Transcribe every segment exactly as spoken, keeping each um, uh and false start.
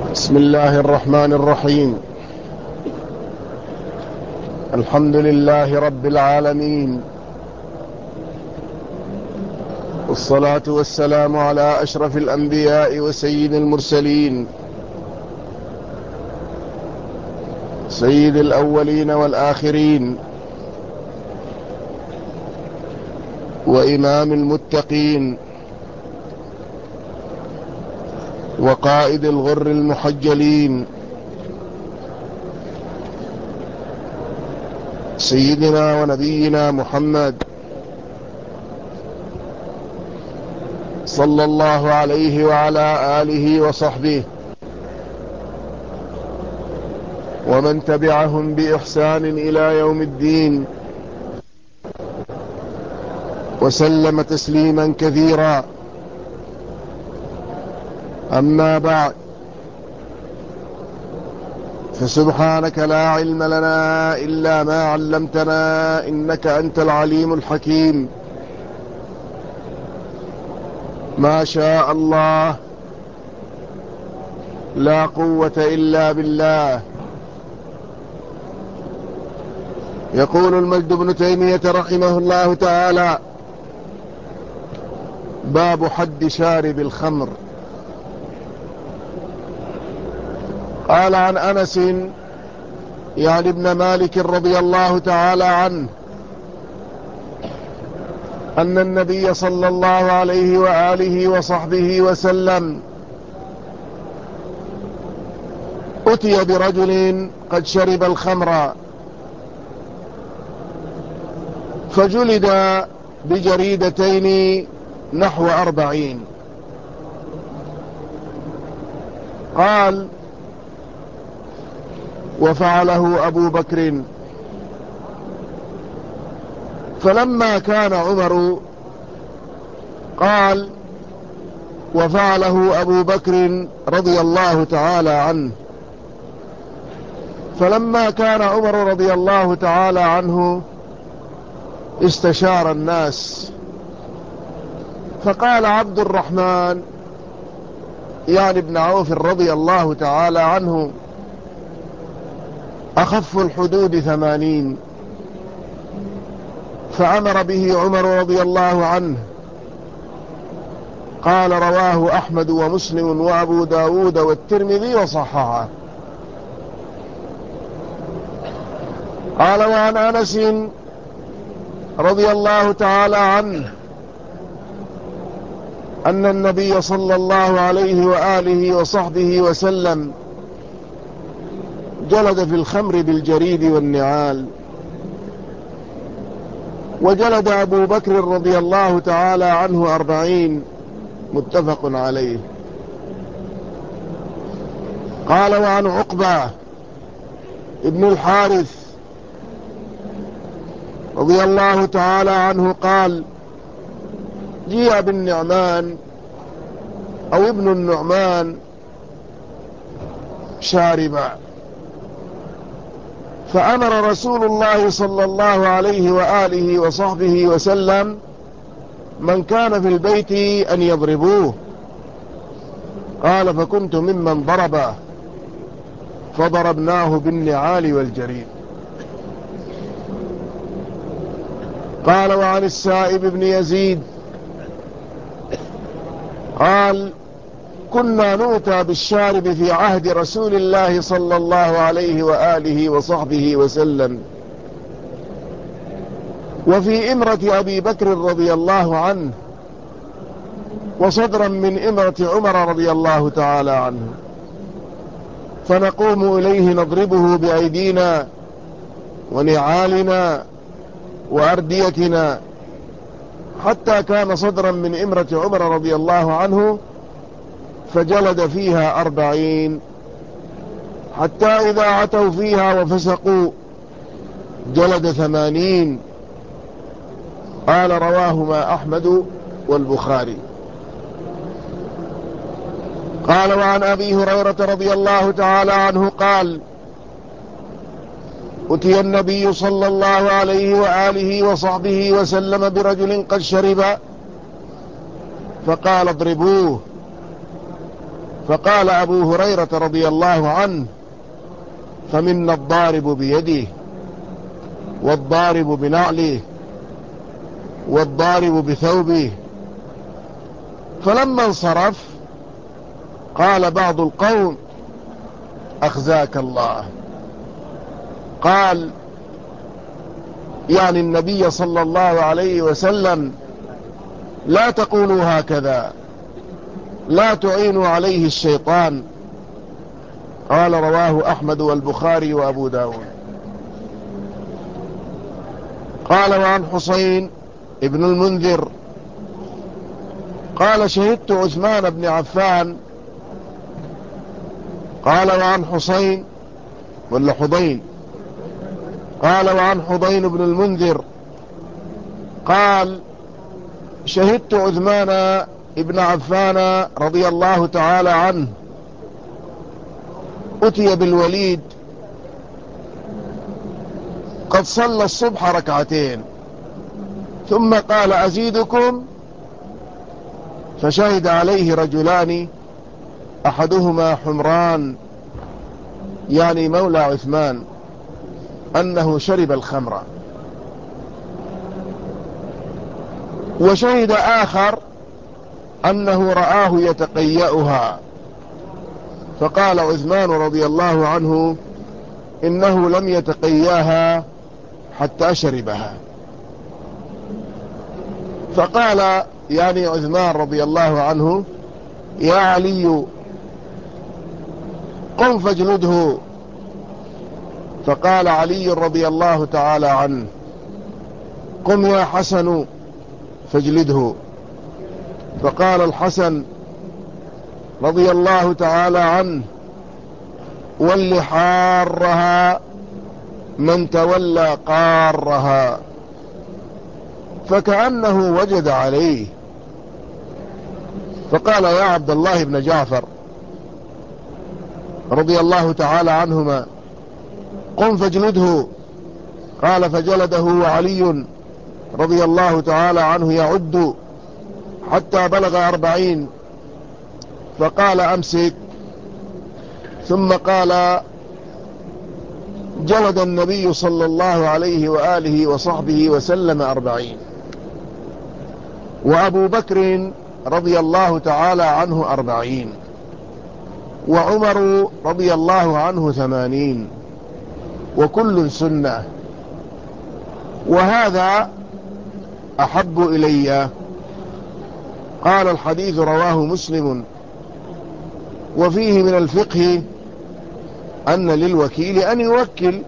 بسم الله الرحمن الرحيم. الحمد لله رب العالمين، والصلاة والسلام على أشرف الأنبياء وسيد المرسلين، سيد الأولين والآخرين، وإمام المتقين، وقائد الغر المحجلين، سيدنا ونبينا محمد صلى الله عليه وعلى آله وصحبه ومن تبعهم بإحسان إلى يوم الدين، وسلم تسليما كثيرا. أما بعد، فسبحانك لا علم لنا إلا ما علمتنا، إنك أنت العليم الحكيم. ما شاء الله، لا قوة إلا بالله. يقول المجد بن تيمية رحمه الله تعالى: باب حد شارب الخمر. قال عن أنس يعني ابن مالك رضي الله تعالى عنه أن النبي صلى الله عليه وآله وصحبه وسلم أتي برجل قد شرب الخمر فجلد بجريدتين نحو أربعين. قال: وفعله أبو بكر. فلما كان عمر، قال: وفعله أبو بكر رضي الله تعالى عنه. فلما كان عمر رضي الله تعالى عنه استشار الناس، فقال عبد الرحمن يعني ابن عوف رضي الله تعالى عنه: أخف الحدود ثمانين. فأمر به عمر رضي الله عنه. قال: رواه أحمد ومسلم وأبو داود والترمذي وصححه. قال: وعن أنس رضي الله تعالى عنه أن النبي صلى الله عليه وآله وصحبه وسلم جلد في الخمر بالجريد والنعال. وجلد أبو بكر رضي الله تعالى عنه أربعين، متفق عليه. قال: وعن عقبة ابن الحارث رضي الله تعالى عنه قال: جيء بالنعمان أو ابن النعمان شاربا، فأمر رسول الله صلى الله عليه وآله وصحبه وسلم من كان في البيت أن يضربوه. قال: فكنت ممن ضربه، فضربناه بالنعال والجريد. قال: وعن السائب بن يزيد قال: كنا نؤتى بالشارب في عهد رسول الله صلى الله عليه وآله وصحبه وسلم، وفي إمرة أبي بكر رضي الله عنه، وصدرا من إمرة عمر رضي الله تعالى عنه، فنقوم إليه نضربه بأيدينا ونعالنا وأرديتنا، حتى كان صدرا من إمرة عمر رضي الله عنه، فجلد فيها أربعين، حتى إذا عتوا فيها وفسقوا جلد ثمانين. قال: رواهما أحمد والبخاري. قال: وعن أبي هريرة رضي الله تعالى عنه قال: أتي النبي صلى الله عليه وآله وصحبه وسلم برجل قد شرب، فقال: اضربوه. فقال أبو هريرة رضي الله عنه: فمنا الضارب بيده، والضارب بنعله، والضارب بثوبه. فلما انصرف قال بعض القوم: أخزاك الله. قال يعني النبي صلى الله عليه وسلم: لا تقولوا هكذا، لا تعينوا عليه الشيطان. قال: رواه أحمد والبخاري وأبو داود. قال: وعن حسين ابن المنذر قال: شهدت عثمان بن عفان. قال: وعن حسين ولا حضين؟ قال: وعن حضين بن المنذر قال: شهدت عثمان ابن عفان رضي الله تعالى عنه أتي بالوليد قد صلى الصبح ركعتين، ثم قال: أزيدكم؟ فشهد عليه رجلان أحدهما حمران يعني مولى عثمان أنه شرب الخمر، وشهد آخر أنه رآه يتقيأها. فقال عثمان رضي الله عنه: إنه لم يتقياها حتى شربها. فقال يعني عثمان رضي الله عنه: يا علي قم فاجلده. فقال علي رضي الله تعالى عنه: قم يا حسن فاجلده. فقال الحسن رضي الله تعالى عنه: ول حارها من تولى قارها. فكأنه وجد عليه، فقال: يا عبد الله بن جعفر رضي الله تعالى عنهما: قم فاجلده. قال: فجلده وعلي رضي الله تعالى عنه يعد حتى بلغ أربعين. فقال: أمسك. ثم قال: جلد النبي صلى الله عليه وآله وصحبه وسلم أربعين، وأبو بكر رضي الله تعالى عنه أربعين، وعمر رضي الله عنه ثمانين، وكل سنة. وهذا أحب إلي. قال: الحديث رواه مسلم. وفيه من الفقه أن للوكيل أن يوكل،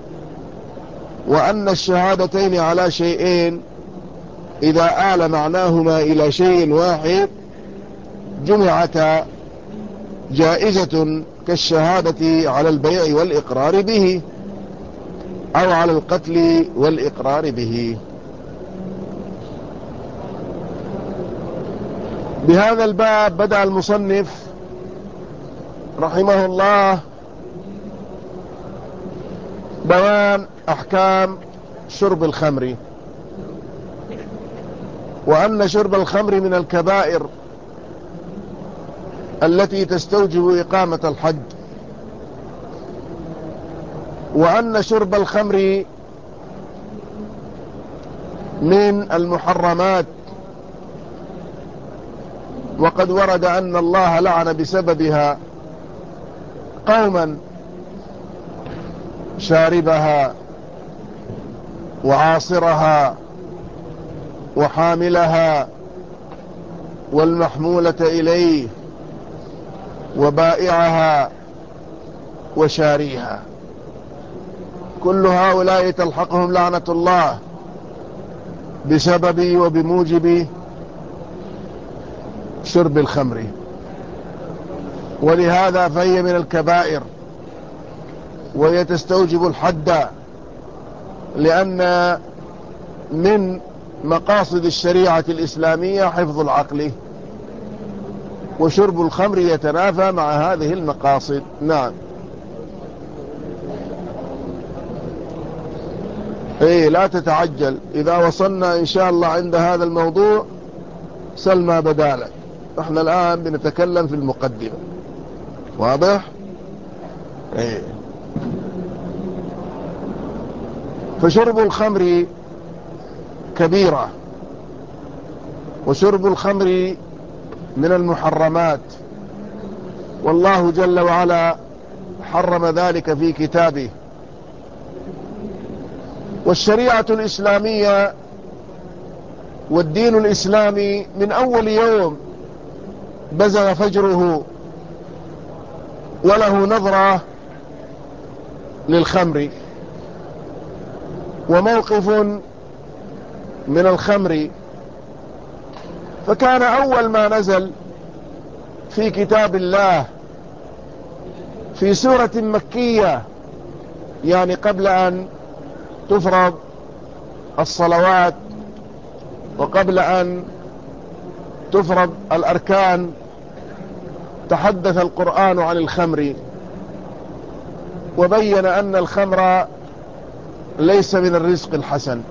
وأن الشهادتين على شيئين إذا آل معناهما إلى شيء واحد جمعتا جائزة، كالشهادة على البيع والإقرار به، أو على القتل والإقرار به. بهذا الباب بدأ المصنف رحمه الله بيان أحكام شرب الخمر، وأن شرب الخمر من الكبائر التي تستوجب إقامة الحد، وأن شرب الخمر من المحرمات، وقد ورد أن الله لعن بسببها قوما شاربها وعاصرها وحاملها والمحمولة إليه وبائعها وشاريها، كل هؤلاء تلحقهم لعنة الله بسبب وبموجب شرب الخمر. ولهذا فهي من الكبائر، وهي تستوجب الحد، لأن من مقاصد الشريعة الإسلامية حفظ العقل، وشرب الخمر يتنافى مع هذه المقاصد. نعم. ايه، لا تتعجل، إذا وصلنا إن شاء الله عند هذا الموضوع سل ما بدالك. احنا الآن بنتكلم في المقدمة. واضح؟ ايه. فشرب الخمر كبيرة، وشرب الخمر من المحرمات، والله جل وعلا حرم ذلك في كتابه. والشريعة الإسلامية والدين الإسلامي من أول يوم بزغ فجره وله نظرة للخمر وموقف من الخمر. فكان أول ما نزل في كتاب الله في سورة مكية، يعني قبل أن تفرض الصلوات وقبل أن تفرض الأركان، تحدث القرآن عن الخمر وبين أن الخمر ليس من الرزق الحسن.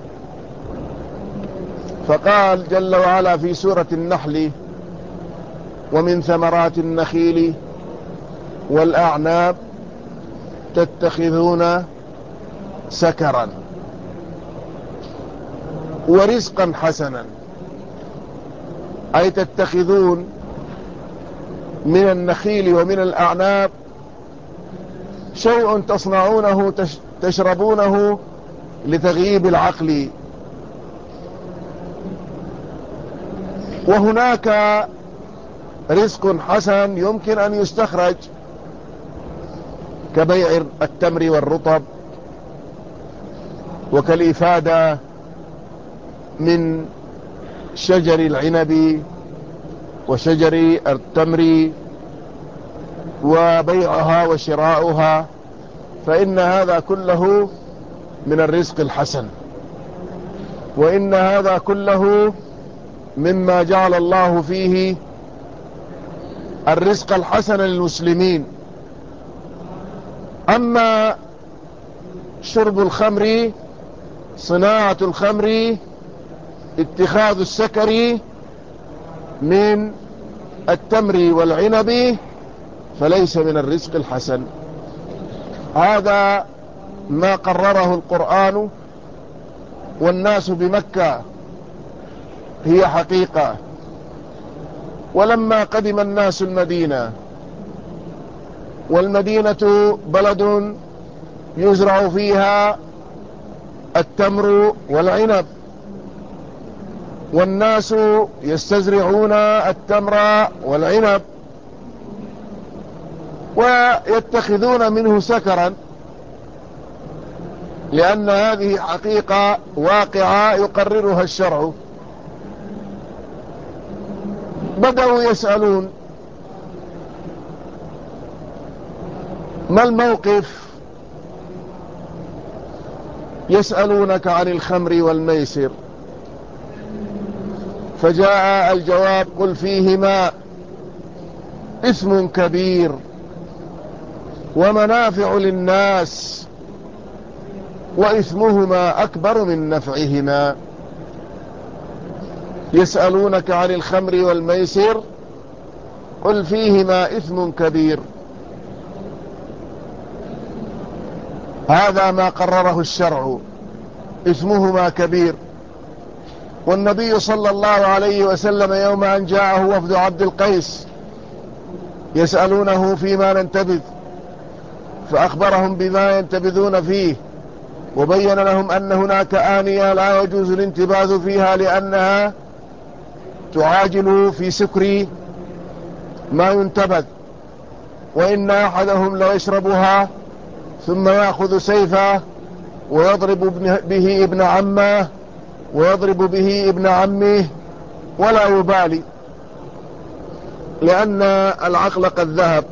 فقال جل وعلا في سورة النحل: ومن ثمرات النخيل والأعناب تتخذون سكرا ورزقا حسنا، أي تتخذون من النخيل ومن الأعناب شيء تصنعونه تشربونه لتغييب العقل. وهناك رزق حسن يمكن أن يستخرج كبيع التمر والرطب، وكالإفادة من شجر العنب وشجر التمر وبيعها وشراؤها، فإن هذا كله من الرزق الحسن، وإن هذا كله مما جعل الله فيه الرزق الحسن للمسلمين. أما شرب الخمر، صناعة الخمر، اتخاذ السكر من التمر والعنب، فليس من الرزق الحسن. هذا ما قرره القرآن، والناس بمكة هي حقيقة. ولما قدم الناس المدينة، والمدينة بلد يزرع فيها التمر والعنب، والناس يستزرعون التمر والعنب ويتخذون منه سكرا، لأن هذه حقيقة واقعة يقررها الشرع. بدأوا يسألون: ما الموقف؟ يسألونك عن الخمر والميسر. فجاء الجواب: قل فيهما إثم كبير ومنافع للناس وإثمهما أكبر من نفعهما. يسألونك عن الخمر والميسر، قل فيهما إثم كبير. هذا ما قرره الشرع، إثمهما كبير. والنبي صلى الله عليه وسلم يوم أن جاءه وفد عبد القيس يسألونه فيما ننتبذ، فأخبرهم بما ينتبذون فيه، وبين لهم أن هناك آنية لا يجوز الانتباذ فيها لأنها تعاجل في سكر ما ينتبذ، وإن أحدهم ليشربها ثم يأخذ سيفه ويضرب به ابن عمه ويضرب به ابن عمه ولا يبالي، لأن العقل قد ذهب.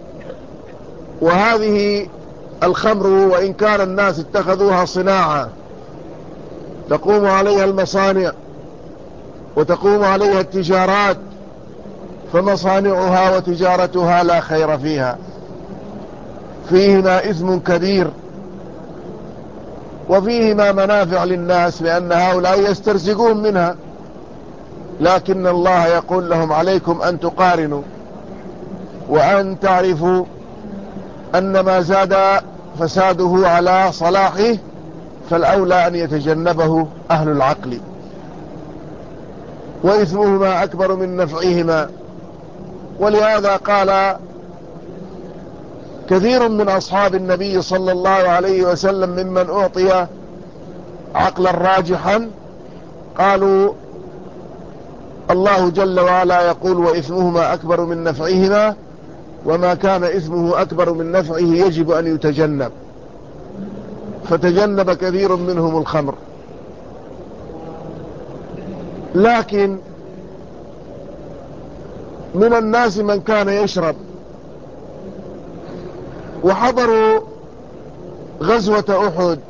وهذه الخمر وإن كان الناس اتخذوها صناعة تقوم عليها المصانع وتقوم عليها التجارات، فمصانعها وتجارتها لا خير فيها، فيهما إثم كبير وفيهما منافع للناس، لأن هؤلاء يسترزقون منها، لكن الله يقول لهم: عليكم أن تقارنوا وأن تعرفوا أن ما زاد فساده على صلاحه فالأولى أن يتجنبه أهل العقل، وإثمهما أكبر من نفعهما. ولهذا قال كثير من أصحاب النبي صلى الله عليه وسلم ممن أعطي عقلا راجحا قالوا الله جل وعلا يقول وإثمهما أكبر من نفعهما، وما كان إثمه أكبر من نفعه يجب أن يتجنب، فتجنب كثير منهم الخمر. لكن من الناس من كان يشرب، وحضروا غزوة أحد،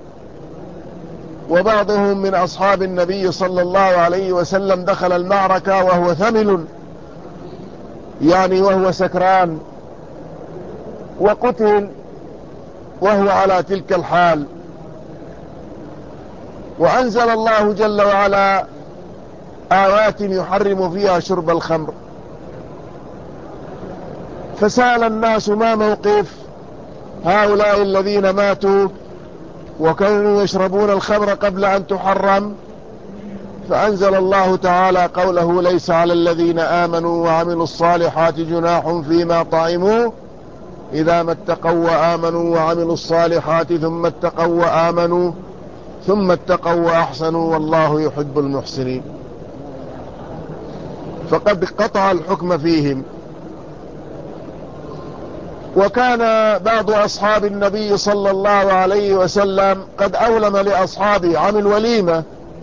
وبعضهم من أصحاب النبي صلى الله عليه وسلم دخل المعركة وهو ثمل، يعني وهو سكران، وقتل وهو على تلك الحال. وأنزل الله جل وعلا آيات يحرم فيها شرب الخمر، فسأل الناس ما موقف هؤلاء الذين ماتوا وكانوا يشربون الخمر قبل أن تحرم؟ فأنزل الله تعالى قوله ليس على الذين آمنوا وعملوا الصالحات جناح فيما طعموا إذا ما اتقوا وآمنوا وعملوا الصالحات ثم اتقوا وآمنوا ثم اتقوا وأحسنوا والله يحب المحسنين. فقد قطع الحكم فيهم. وكان بعض أصحاب النبي صلى الله عليه وسلم قد أولم لأصحابه عن الوليمة،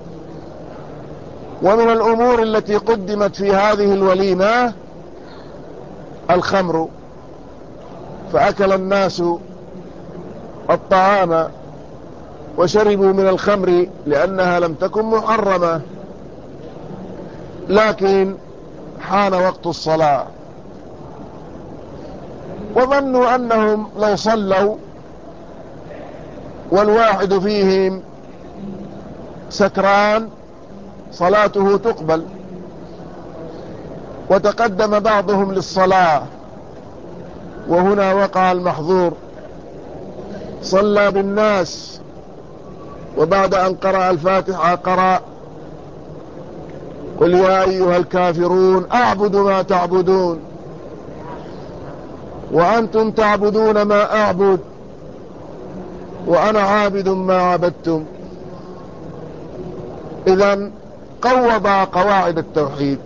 ومن الأمور التي قدمت في هذه الوليمة الخمر، فأكل الناس الطعام وشربوا من الخمر لأنها لم تكن محرمة. لكن حان وقت الصلاة، وظنوا أنهم لو صلوا والواحد فيهم سكران صلاته تقبل، وتقدم بعضهم للصلاة، وهنا وقع المحظور. صلى بالناس، وبعد أن قرأ الفاتحة قرأ قل يا أيها الكافرون أعبد ما تعبدون وأنتم تعبدون ما أعبد وأنا عابد ما عبدتم. إذن قوض قواعد التوحيد،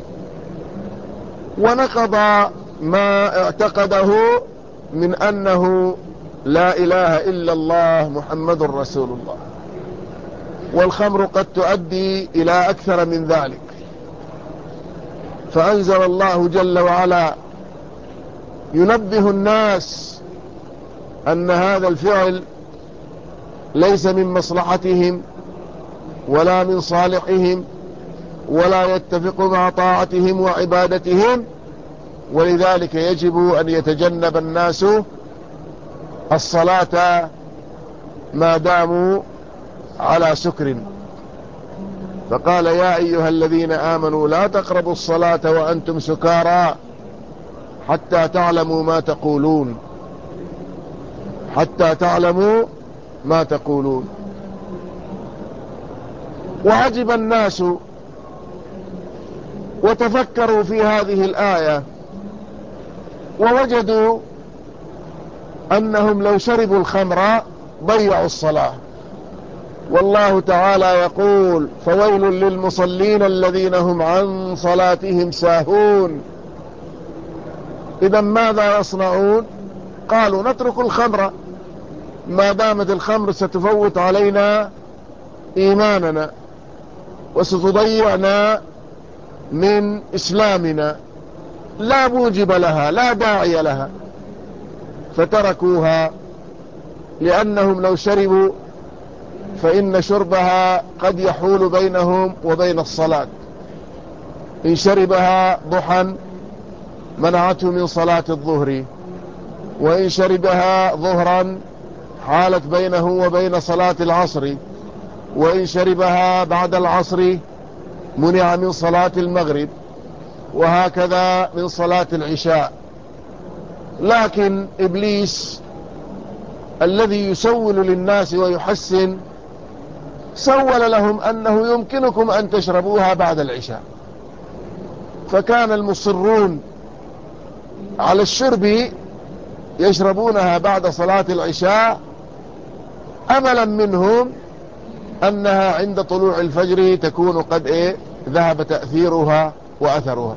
ونقض ما اعتقده من أنه لا إله إلا الله محمد رسول الله. والخمر قد تؤدي إلى أكثر من ذلك، فأنزل الله جل وعلا ينبه الناس أن هذا الفعل ليس من مصلحتهم ولا من صالحهم ولا يتفق مع طاعتهم وعبادتهم، ولذلك يجب أن يتجنب الناس الصلاة ما داموا على سكر. فقال يا أيها الذين آمنوا لا تقربوا الصلاة وأنتم سكارى حتى تعلموا ما تقولون حتى تعلموا ما تقولون. وعجب الناس وتفكروا في هذه الآية، ووجدوا أنهم لو شربوا الخمر ضيعوا الصلاة. والله تعالى يقول فويل للمصلين الذين هم عن صلاتهم ساهون. إذا ماذا يصنعون؟ قالوا نترك الخمر ما دامت الخمر ستفوت علينا إيماننا وستضيعنا من إسلامنا، لا موجب لها لا داعي لها، فتركوها، لأنهم لو شربوا فإن شربها قد يحول بينهم وبين الصلاة. إن شربها ضحى منعته من صلاة الظهر، وإن شربها ظهرا حالت بينه وبين صلاة العصر، وإن شربها بعد العصر منع من صلاة المغرب، وهكذا من صلاة العشاء. لكن إبليس الذي يسول للناس ويحسن سول لهم أنه يمكنكم أن تشربوها بعد العشاء، فكان المصرون على الشرب يشربونها بعد صلاة العشاء أملا منهم أنها عند طلوع الفجر تكون قد إيه ذهب تأثيرها وأثرها.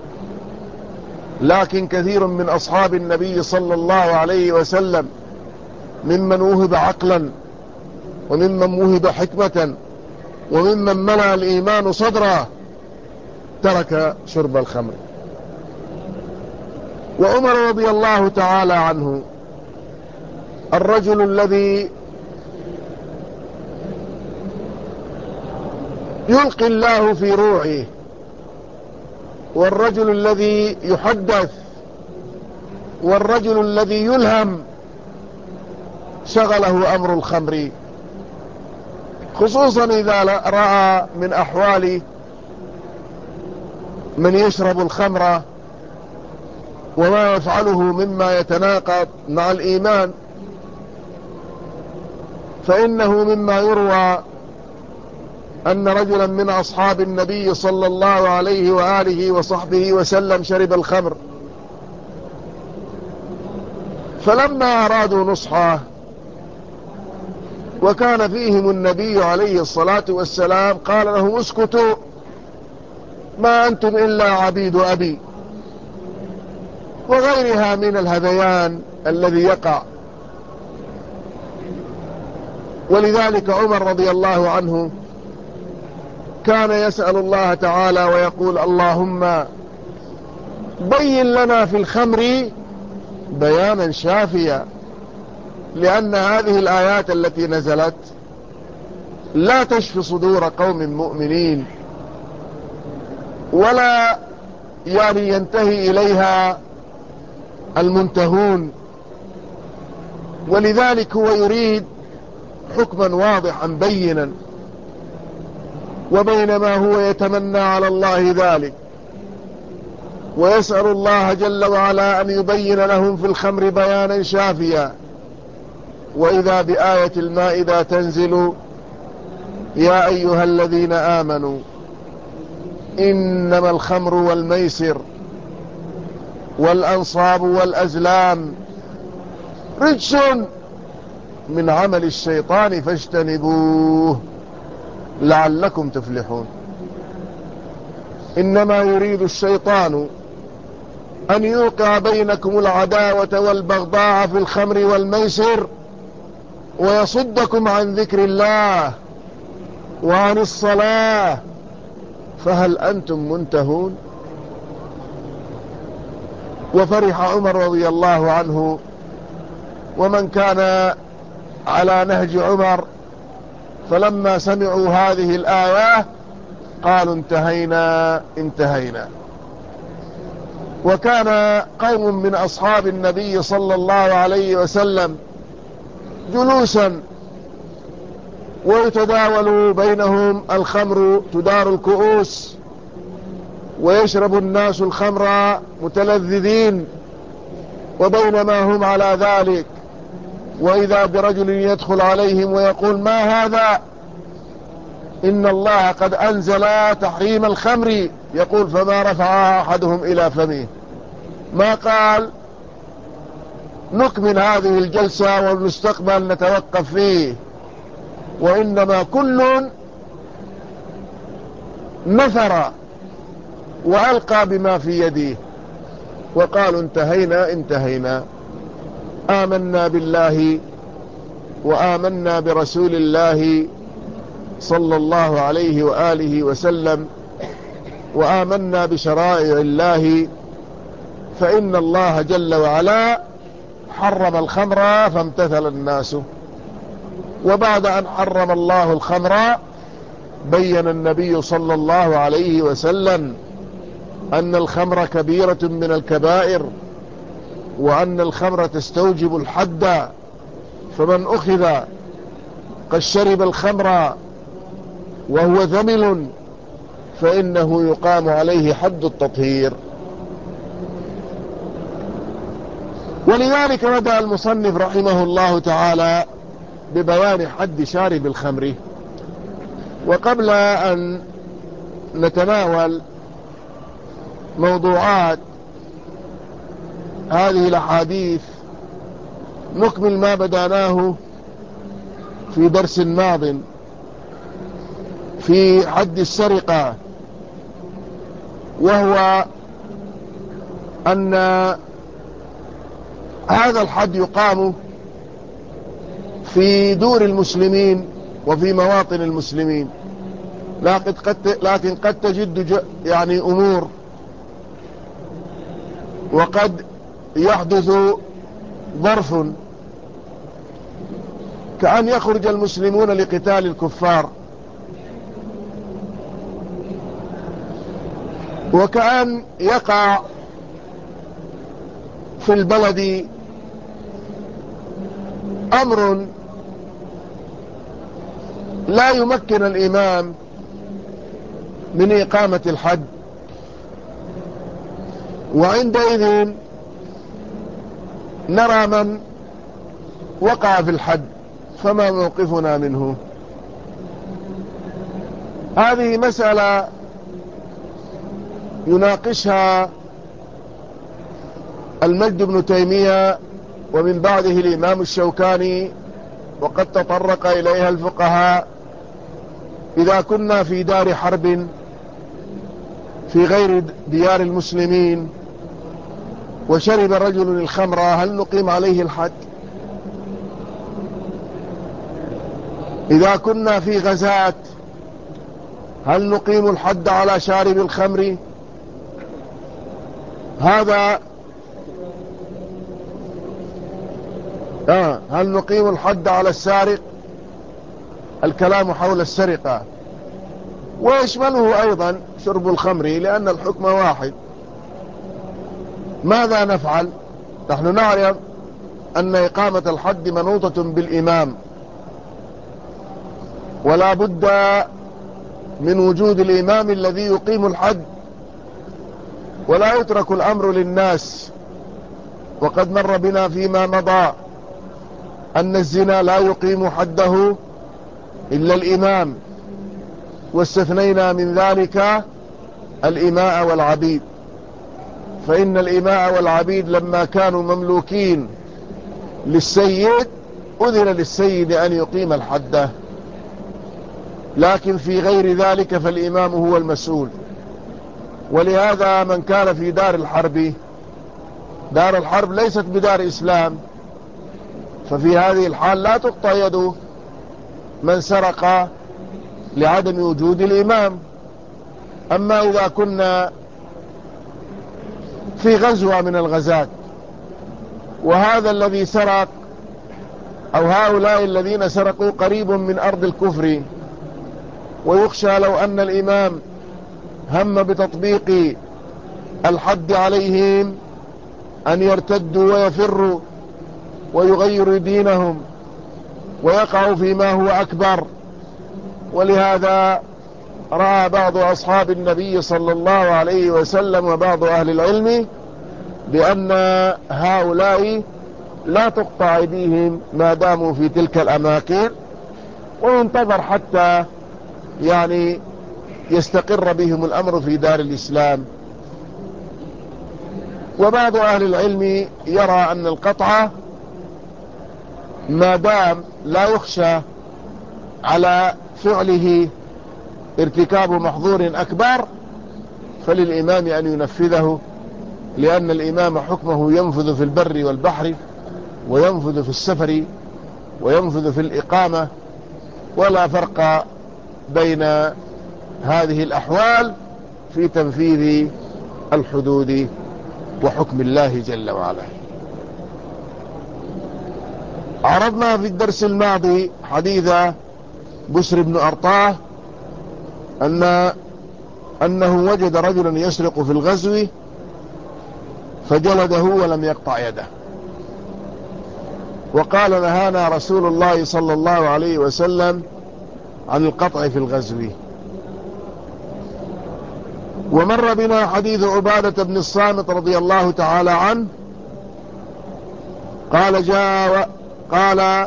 لكن كثير من أصحاب النبي صلى الله عليه وسلم ممن وهب عقلا وممن وهب حكمة وممن ملأ الإيمان صدره ترك شرب الخمر. وعمر رضي الله تعالى عنه الرجل الذي يلقي الله في روعه، والرجل الذي يحدث، والرجل الذي يلهم، شغله أمر الخمر، خصوصا إذا رأى من أحوال من يشرب الخمر وما يفعله مما يتناقض مع الإيمان. فإنه مما يروى أن رجلا من أصحاب النبي صلى الله عليه وآله وصحبه وسلم شرب الخمر، فلما أرادوا نصحه وكان فيهم النبي عليه الصلاة والسلام قال لهم اسكتوا، ما أنتم إلا عبيد أبي، وغيرها من الهذيان الذي يقع. ولذلك عمر رضي الله عنه كان يسأل الله تعالى ويقول اللهم بين لنا في الخمر بيانا شافيا، لأن هذه الآيات التي نزلت لا تشفي صدور قوم مؤمنين ولا يعني ينتهي إليها المنتهون، ولذلك هو يريد حكما واضحا بينا، وبينما هو يتمنى على الله ذلك ويسأل الله جل وعلا أن يبين لهم في الخمر بيانا شافيا، وإذا بآية المائدة تنزل يا أيها الذين آمنوا إنما الخمر والميسر والأنصاب والأزلام رجس من عمل الشيطان فاجتنبوه لعلكم تفلحون. إنما يريد الشيطان أن يوقع بينكم العداوة والبغضاء في الخمر والميسر ويصدكم عن ذكر الله وعن الصلاة، فهل أنتم منتهون؟ وفرح عمر رضي الله عنه ومن كان على نهج عمر، فلما سمعوا هذه الآية قالوا انتهينا انتهينا. وكان قوم من أصحاب النبي صلى الله عليه وسلم جلوسا ويتداول بينهم الخمر، تدار الكؤوس ويشرب الناس الخمر متلذذين، وبينما هم على ذلك وإذا برجل يدخل عليهم ويقول ما هذا، إن الله قد أنزل تحريم الخمر، يقول فما رفع أحدهم إلى فمه، ما قال نكمل هذه الجلسة والمستقبل نتوقف فيه، وإنما كل نثر وألقى بما في يده وقالوا انتهينا انتهينا. آمنا بالله وآمنا برسول الله صلى الله عليه وآله وسلم وآمنا بشرائع الله، فإن الله جل وعلا حرم الخمر فامتثل الناس. وبعد أن حرم الله الخمر بين النبي صلى الله عليه وسلم أن الخمر كبيرة من الكبائر، وأن الخمر تستوجب الحد، فمن أخذ قد شرب الخمر وهو ذمل فإنه يقام عليه حد التطهير. ولذلك بدأ المصنف رحمه الله تعالى ببيان حد شارب الخمر. وقبل أن نتناول موضوعات هذه الأحاديث نكمل ما بدأناه في درس ماض في حد السرقة، وهو أن هذا الحد يقام في دور المسلمين وفي مواطن المسلمين، لكن قد لكن قد تجد يعني أمور، وقد يحدث ظرف كأن يخرج المسلمون لقتال الكفار، وكأن يقع في البلد أمر لا يمكن الإمام من إقامة الحد، وعندئذ نرى من وقع في الحد، فما موقفنا منه؟ هذه مسألة يناقشها المجد بن تيمية ومن بعده الإمام الشوكاني، وقد تطرق إليها الفقهاء. إذا كنا في دار حرب في غير ديار المسلمين وشرب رجل الخمر، هل نقيم عليه الحد؟ إذا كنا في غزاة هل نقيم الحد على شارب الخمر؟ هذا آه هل نقيم الحد على السارق؟ الكلام حول السرقة، ويشمله أيضا شرب الخمر، لأن الحكم واحد. ماذا نفعل؟ نحن نعلم أن إقامة الحد منوطة بالإمام، ولا بد من وجود الإمام الذي يقيم الحد، ولا يترك الأمر للناس. وقد مر بنا فيما مضى أن الزنا لا يقيم حده إلا الإمام، واستثنينا من ذلك الإماء والعبيد، فإن الإماء والعبيد لما كانوا مملوكين للسيد أذن للسيد أن يقيم الحد، لكن في غير ذلك فالإمام هو المسؤول. ولهذا من كان في دار الحرب، دار الحرب ليست بدار إسلام، ففي هذه الحال لا تقطع يده من سرق لعدم وجود الإمام. أما إذا كنا في غزوة من الغزات، وهذا الذي سرق أو هؤلاء الذين سرقوا قريب من أرض الكفر، ويخشى لو أن الإمام هم بتطبيق الحد عليهم أن يرتدوا ويفروا ويغيروا دينهم ويقعوا فيما هو أكبر. ولهذا رأى بعض أصحاب النبي صلى الله عليه وسلم وبعض أهل العلم بأن هؤلاء لا تقطع أيديهم ما داموا في تلك الأماكن، وينتظر حتى يعني يستقر بهم الأمر في دار الإسلام. وبعض أهل العلم يرى أن القطع ما دام لا يخشى على فعله ارتكاب محظور أكبر فللإمام أن ينفذه، لأن الإمام حكمه ينفذ في البر والبحر، وينفذ في السفر، وينفذ في الإقامة، ولا فرق بين هذه الأحوال في تنفيذ الحدود وحكم الله جل وعلا. عرضنا في الدرس الماضي حديث بشر بن أرطاه أن أنه وجد رجلا يسرق في الغزو فجلده ولم يقطع يده، وقال نهانا رسول الله صلى الله عليه وسلم عن القطع في الغزو. ومر بنا حديث عبادة بن الصامت رضي الله تعالى عنه قال جاء قال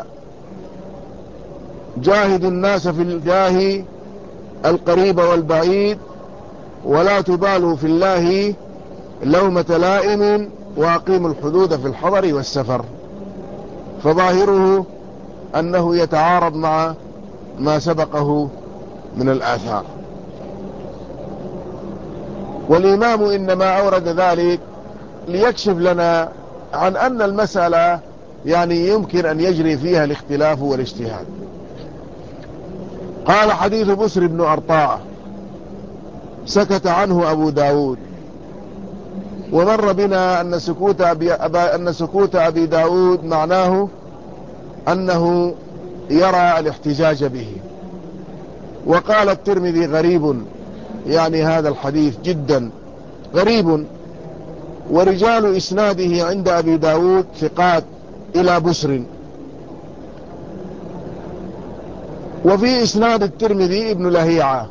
جاهدوا الناس في الله القريب والبعيد ولا تبالوا في الله لومة لائم وأقيموا الحدود في الحضر والسفر. فظاهره أنه يتعارض مع ما سبقه من الآثار، والإمام إنما أورد ذلك ليكشف لنا عن أن المسألة يعني يمكن أن يجري فيها الاختلاف والاجتهاد. قال حديث بسر بن أرطاء سكت عنه أبو داود، ومر بنا أن سكوت أبي, أبا أن سكوت أبي داود معناه أنه يرى الاحتجاج به. وقال الترمذي غريب، يعني هذا الحديث جدا غريب، ورجال إسناده عند أبي داود ثقات إلى بسر. وفي إسناد الترمذي ابن لهيعة،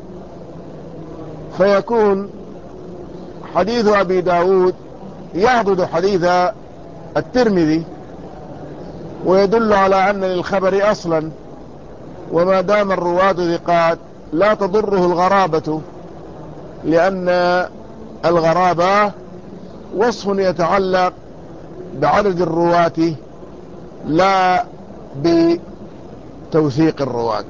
فيكون حديث أبي داود يعضد حديث الترمذي، ويدل على أن للخبر أصلا، وما دام الرواة ثقات لا تضره الغرابة، لأن الغرابة وصف يتعلق بعدد الرواة لا بتوثيق الرواة.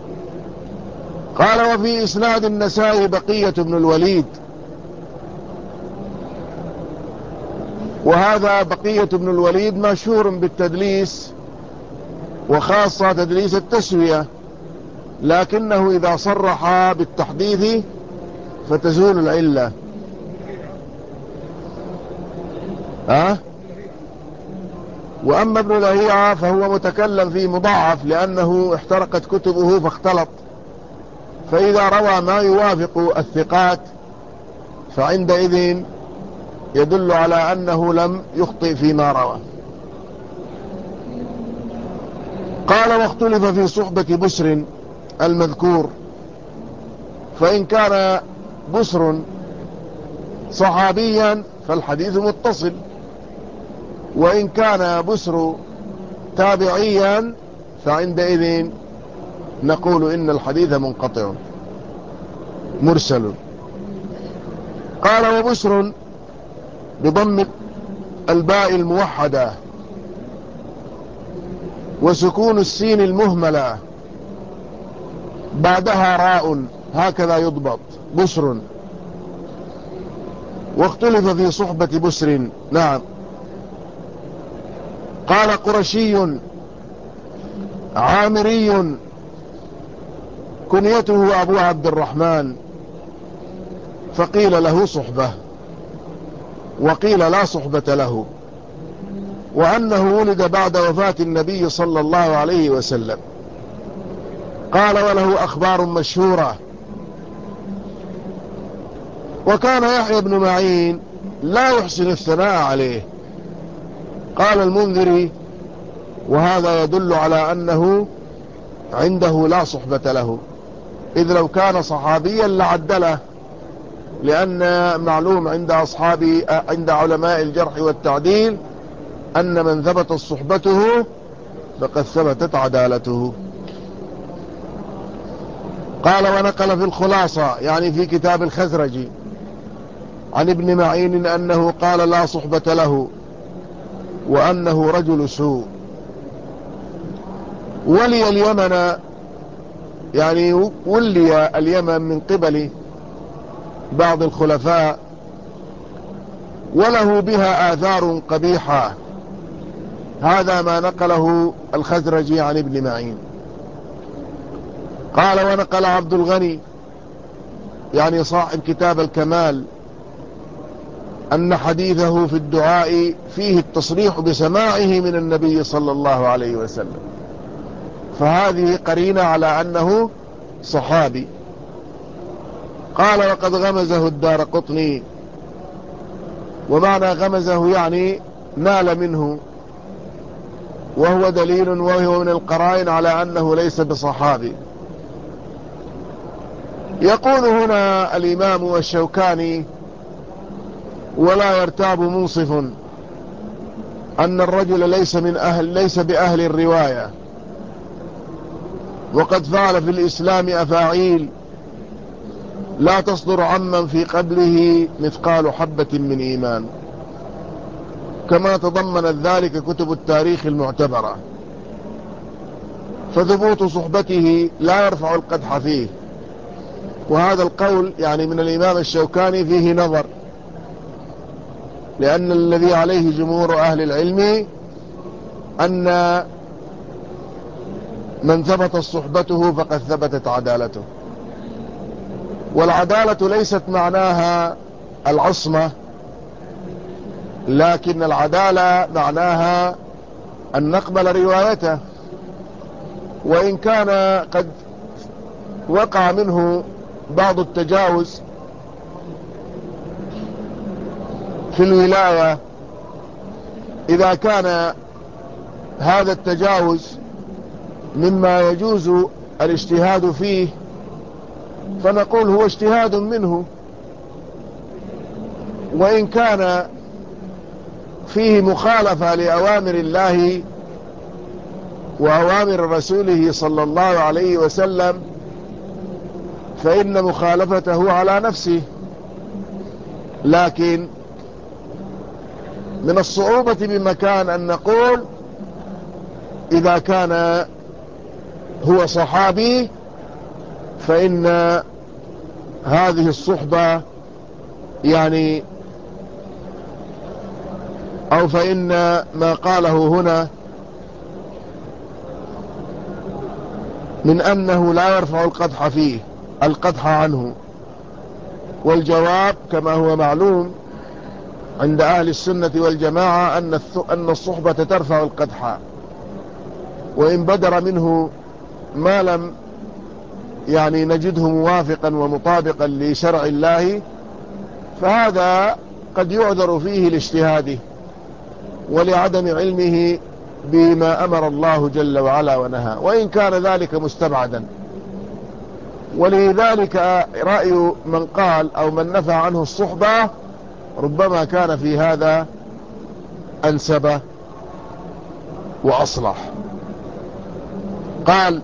قال وفي إسناد النسائي بقية بن الوليد، وهذا بقية بن الوليد مشهور بالتدليس، وخاصة تدليس التسوية، لكنه إذا صرح بالتحديث فتزول العلة. أه؟ وأما ابن لهيعة فهو متكلم فيه مضاعف، لأنه احترقت كتبه فاختلط، فإذا روى ما يوافق الثقات فعندئذ يدل على أنه لم يخطئ فيما روى. قال واختلف في صحبة بسر المذكور، فإن كان بسر صحابيا فالحديث متصل، وإن كان بسر تابعيا فعندئذ نقول إن الحديث منقطع مرسل. قال وبسر بضم الباء الموحدة وسكون السين المهملة بعدها راء، هكذا يضبط بسر. واختلف في صحبة بسر. نعم. قال قرشي عامري كنيته أبو عبد الرحمن، فقيل له صحبة وقيل لا صحبة له، وأنه ولد بعد وفاة النبي صلى الله عليه وسلم. قال وله أخبار مشهورة. وكان يحيى بن معين لا يحسن الثناء عليه. قال المنذري وهذا يدل على أنه عنده لا صحبة له، إذ لو كان صحابيا لعدله، لأن معلوم عند أصحاب عند علماء الجرح والتعديل أن من ثبتت صحبته فقد ثبتت عدالته. قال ونقل في الخلاصة، يعني في كتاب الخزرجي، عن ابن معين أنه قال لا صحبة له، وأنه رجل سوء. ولي اليمن، يعني ولي اليمن من قبل بعض الخلفاء، وله بها آثار قبيحة. هذا ما نقله الخزرجي عن ابن معين. قال ونقل عبد الغني، يعني صاحب كتاب الكمال، أن حديثه في الدعاء فيه التصريح بسماعه من النبي صلى الله عليه وسلم، فهذه قرينة على أنه صحابي. قال وقد غمزه الدارقطني، ومعنى غمزه يعني نال منه، وهو دليل وهو من القرائن على أنه ليس بصحابي. يقول هنا الإمام الشوكاني ولا يرتاب منصف أن الرجل ليس من أهل ليس بأهل الرواية، وقد فعل في الإسلام أفاعيل لا تصدر عمن في قبله مثقال حبة من إيمان، كما تضمنت ذلك كتب التاريخ المعتبرة، فثبوت صحبته لا يرفع القدح فيه. وهذا القول يعني من الإمام الشوكاني فيه نظر، لأن الذي عليه جمهور أهل العلم أن من ثبتت صحبته فقد ثبتت عدالته. والعدالة ليست معناها العصمة، لكن العدالة معناها أن نقبل روايته، وإن كان قد وقع منه بعض التجاوز في الولاية، إذا كان هذا التجاوز مما يجوز الاجتهاد فيه فنقول هو اجتهاد منه، وإن كان فيه مخالفة لأوامر الله وأوامر رسوله صلى الله عليه وسلم فإن مخالفته على نفسه. لكن من الصعوبة بمكان أن نقول إذا كان هو صحابي فإن هذه الصحبة يعني أو فإن ما قاله هنا من أنه لا يرفع القدح فيه القدح عنه. والجواب كما هو معلوم عند أهل السنة والجماعة أن أن الصحبة ترفع القدح، وإن بدر منه ما لم يعني نجده موافقا ومطابقا لشرع الله فهذا قد يعذر فيه لاجتهاده ولعدم علمه بما أمر الله جل وعلا ونهى، وإن كان ذلك مستبعدا. ولذلك رأي من قال أو من نفى عنه الصحبة ربما كان في هذا أنسب وأصلح. قال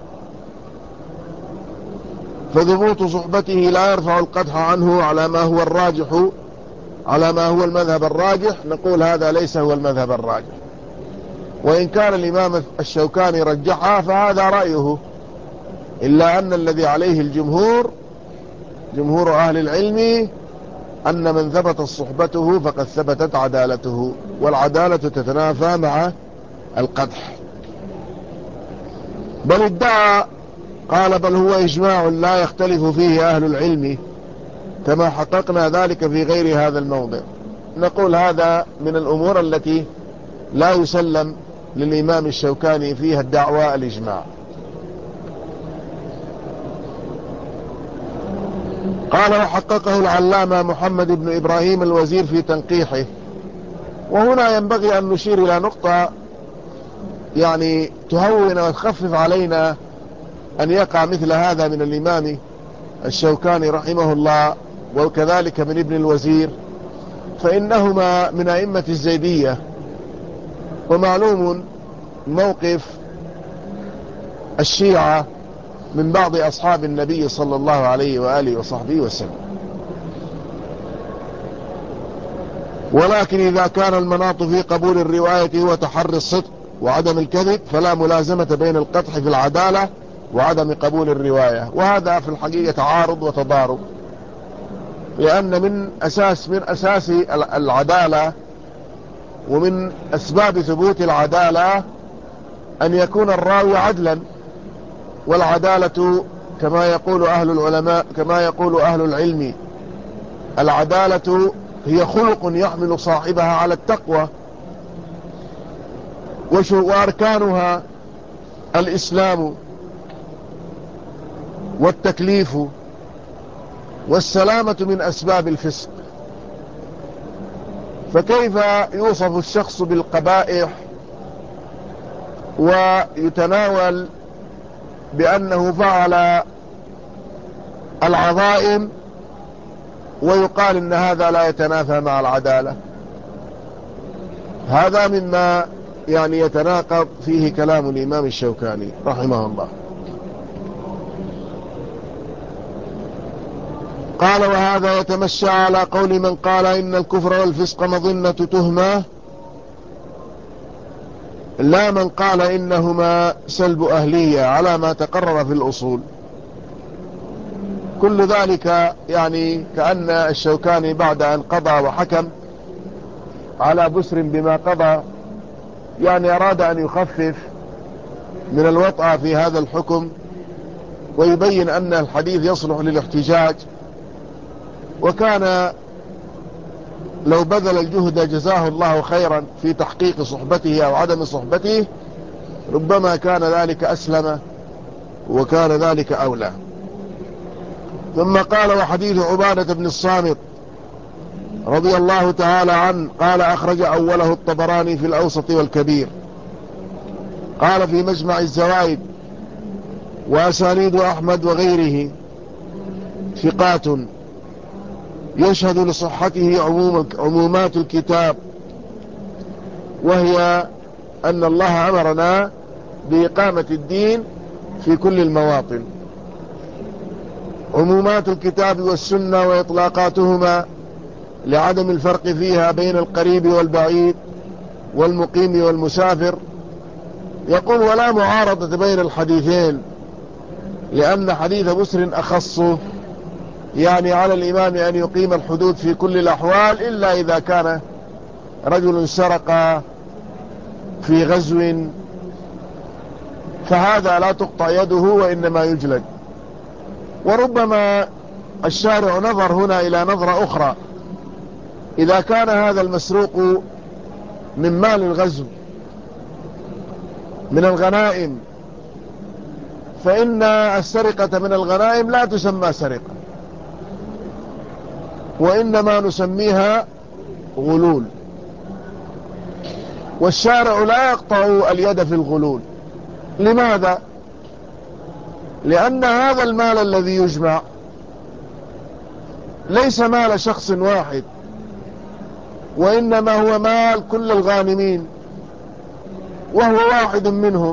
فثبوت صحبته لا يرفع القدح عنه على ما هو الراجح على ما هو المذهب الراجح. نقول هذا ليس هو المذهب الراجح، وإن كان الإمام الشوكاني رجحها فهذا رأيه، إلا أن الذي عليه الجمهور جمهور أهل العلم أن من ثبت صحبته فقد ثبتت عدالته، والعدالة تتنافى مع القدح. بل ادعى قال بل هو إجماع لا يختلف فيه أهل العلم كما حققنا ذلك في غير هذا الموضع. نقول هذا من الأمور التي لا يسلم للإمام الشوكاني فيها الدعوة الإجماع. قال وحققه العلامة محمد بن إبراهيم الوزير في تنقيحه. وهنا ينبغي أن نشير إلى نقطة يعني تهون وتخفف علينا أن يقع مثل هذا من الإمام الشوكاني رحمه الله وكذلك من ابن الوزير، فإنهما من أئمة الزيدية، ومعلوم موقف الشيعة من بعض أصحاب النبي صلى الله عليه وآله وصحبه وسلم. ولكن إذا كان المناط في قبول الرواية هو تحري الصدق وعدم الكذب فلا ملازمة بين القدح في العدالة وعدم قبول الرواية، وهذا في الحقيقة تعارض وتضارب، لأن من أساس من أساس العدالة ومن أسباب ثبوت العدالة أن يكون الراوي عدلا. والعدالة كما يقول أهل العلماء كما يقول أهل العلم العدالة هي خلق يحمل صاحبها على التقوى، وأركانها الإسلام والتكليف والسلامة من أسباب الفسق. فكيف يوصف الشخص بالقبائح ويتناول بأنه فعل العظائم ويقال إن هذا لا يتنافى مع العدالة؟ هذا مما يعني يتناقض فيه كلام الإمام الشوكاني رحمه الله. قال: وهذا يتمشى على قول من قال إن الكفر والفسق مظنة تهمة، لا من قال إنهما سلب أهلية على ما تقرر في الأصول. كل ذلك يعني كأن الشوكاني بعد أن قضى وحكم على بسر بما قضى يعني أراد أن يخفف من الوطأ في هذا الحكم، ويبين أن الحديث يصلح للاحتجاج، وكان لو بذل الجهد جزاه الله خيرا في تحقيق صحبته أو عدم صحبته ربما كان ذلك أسلم وكان ذلك أولى. ثم قال: وحديث عبادة بن الصامت رضي الله تعالى عنه قال: أخرج أوله الطبراني في الأوسط والكبير. قال: في مجمع الزوائد: وأسانيد أحمد وغيره ثقات يشهد لصحته عموم عمومات الكتاب، وهي أن الله أمرنا بإقامة الدين في كل المواطن. عمومات الكتاب والسنة وإطلاقاتهما لعدم الفرق فيها بين القريب والبعيد والمقيم والمسافر. يقول: ولا معارضة بين الحديثين، لأن حديث بسر أخص، يعني على الإمام أن يقيم الحدود في كل الأحوال إلا إذا كان رجل سرق في غزو، فهذا لا تقطع يده وإنما يجلد. وربما الشارع نظر هنا إلى نظرة أخرى: إذا كان هذا المسروق من مال الغزو من الغنائم، فإن السرقة من الغنائم لا تسمى سرقة، وإنما نسميها غلول، والشارع لا يقطع اليد في الغلول. لماذا؟ لأن هذا المال الذي يجمع ليس مال شخص واحد، وإنما هو مال كل الغانمين، وهو واحد منهم.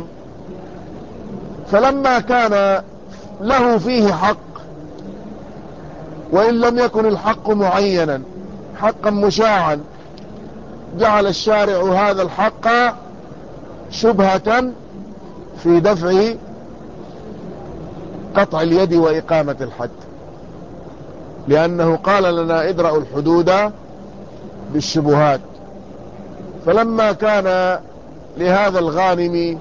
فلما كان له فيه حق، وإن لم يكن الحق معينا حقا مشاعا، جعل الشارع هذا الحق شبهة في دفع قطع اليد وإقامة الحد، لأنه قال لنا: ادرأوا الحدود بالشبهات. فلما كان لهذا الغانم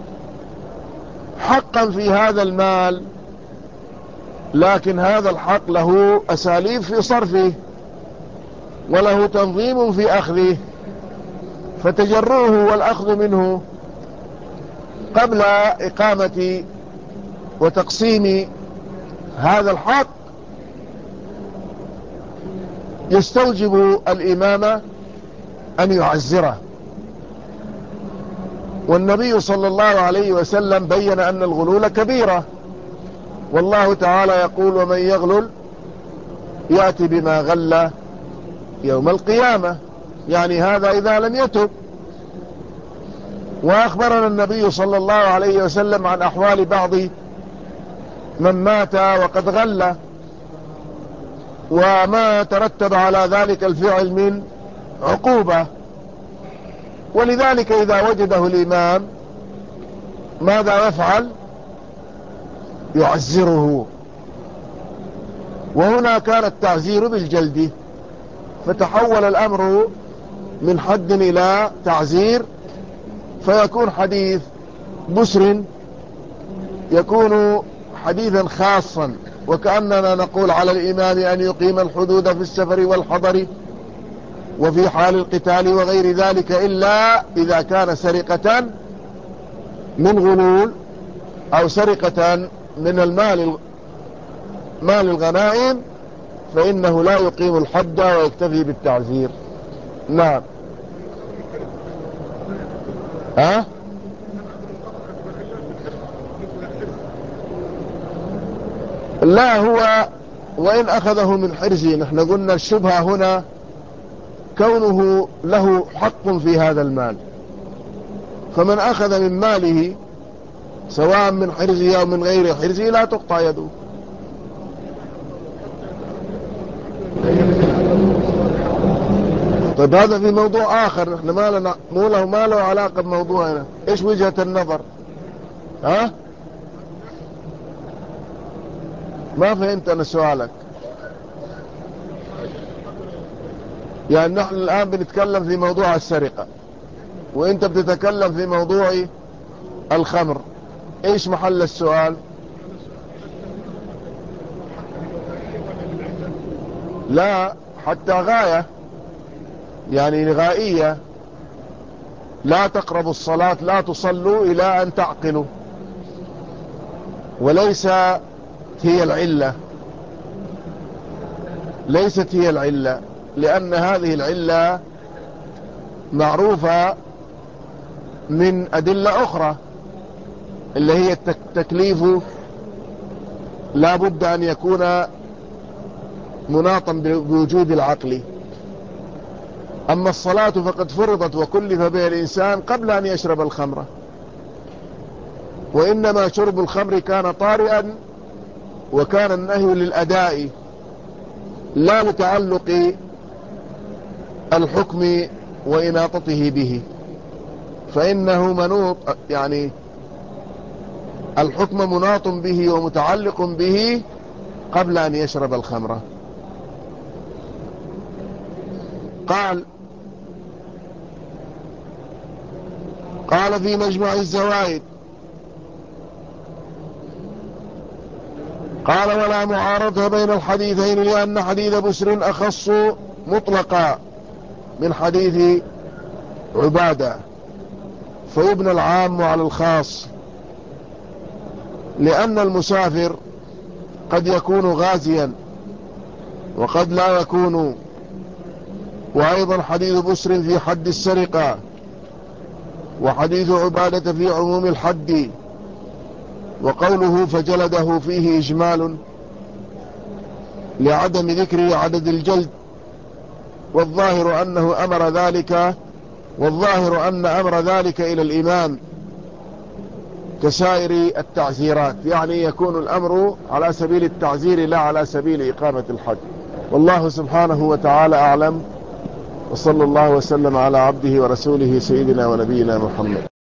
حقا في هذا المال، لكن هذا الحق له أساليب في صرفه وله تنظيم في أخذه، فتجرؤه والأخذ منه قبل إقامة وتقسيم هذا الحق يستوجب الإمام أن يعزره. والنبي صلى الله عليه وسلم بين أن الغلول كبيرة، والله تعالى يقول: ومن يغلل يأتي بما غل يوم القيامة، يعني هذا إذا لم يتب. وأخبرنا النبي صلى الله عليه وسلم عن أحوال بعض من مات وقد غل، وما ترتب على ذلك الفعل من عقوبة. ولذلك إذا وجده الإمام ماذا يفعل؟ يعزره. وهنا كان التعزير بالجلد، فتحول الأمر من حد إلى تعزير، فيكون حديث بسر يكون حديثا خاصا، وكأننا نقول على الإمام أن يقيم الحدود في السفر والحضر وفي حال القتال وغير ذلك، إلا إذا كان سرقة من غلول أو سرقة من المال مال الغنائم، فإنه لا يقيم الحد ويكتفي بالتعزير. نعم. ها؟ لا، هو وإن أخذه من حرزه، نحن قلنا الشبهة هنا كونه له حق في هذا المال، فمن أخذ من ماله سواء من حرزه أو من غير حرزه لا تقطع يده. طيب هذا في موضوع آخر، احنا ما لنا مو له ما له علاقة بموضوعنا. ايش وجهة النظر؟ ها؟ ما فهمت أنا سؤالك. يعني نحن الآن بنتكلم في موضوع السرقة، وانت بتتكلم في موضوع الخمر. ايش محل السؤال؟ لا، حتى غاية، يعني غائية. لا تقربوا الصلاة، لا تصلوا إلى أن تعقلوا، وليس هي العلة، ليست هي العلة، لأن هذه العلة معروفة من أدلة أخرى، اللي هي التكليف لا بد أن يكون مناطا بوجود العقل. أما الصلاة فقد فرضت وكلف بها الإنسان قبل أن يشرب الخمر، وإنما شرب الخمر كان طارئا، وكان النهي للأداء لا لتعلق الحكم وإناطته به، فإنه منوط، يعني الحكم مناط به ومتعلق به قبل أن يشرب الخمر. قال قال في مجمع الزوائد، قال ولا معارضة بين الحديثين، لأن حديث بسر أخص مطلقا من حديث عبادة، فيبنى العام على الخاص، لأن المسافر قد يكون غازيا وقد لا يكون. وأيضا حديث بسر في حد السرقة، وحديث عبادة في عموم الحد، وقوله فجلده فيه إجمال لعدم ذكر عدد الجلد، والظاهر أنه أمر ذلك والظاهر أن أمر ذلك إلى الإمام كسائر التعزيرات، يعني يكون الأمر على سبيل التعزير لا على سبيل إقامة الحد. والله سبحانه وتعالى أعلم، وصلى الله وسلم على عبده ورسوله سيدنا ونبينا محمد.